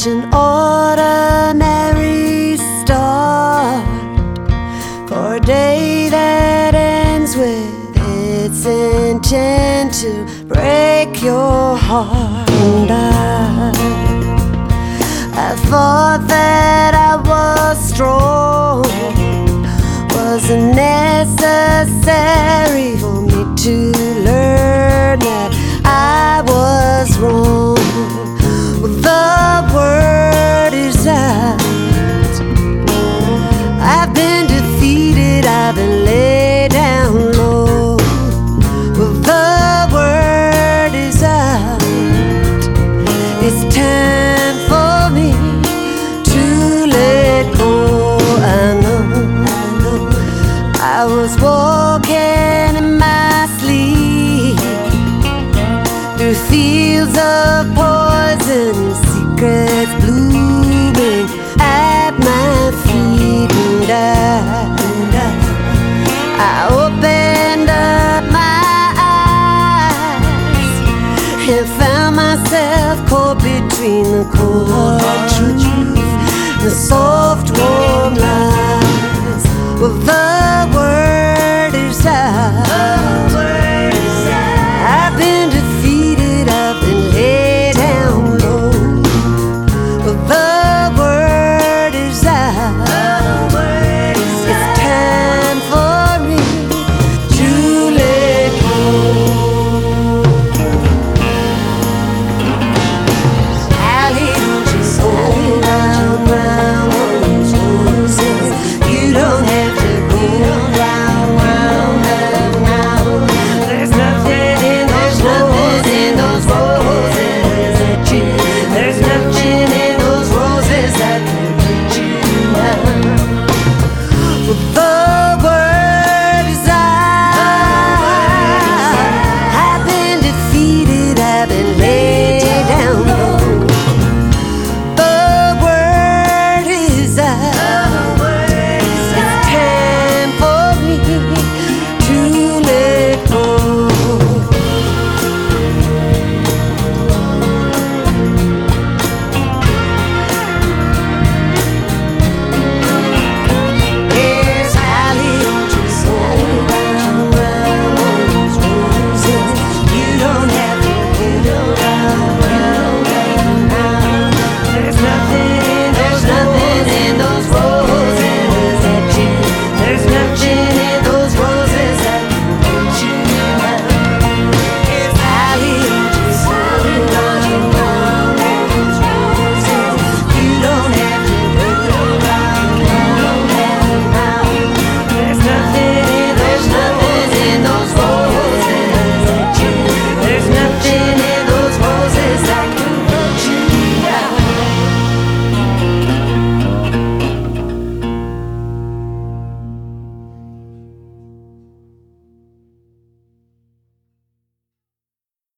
such an ordinary start for a day that ends with its intent to break your heart. And I thought that I was strong, wasn't necessary for me to learn that I was wrong. Well, the word is out. I've been defeated, I've been laid down low. Well, the word is out. It's time for me to let go. I know I was walking in my sleep through fields of poison, secrets blooming at my feet. And I opened up my eyes and found myself caught between the cold hard truth, the soft warm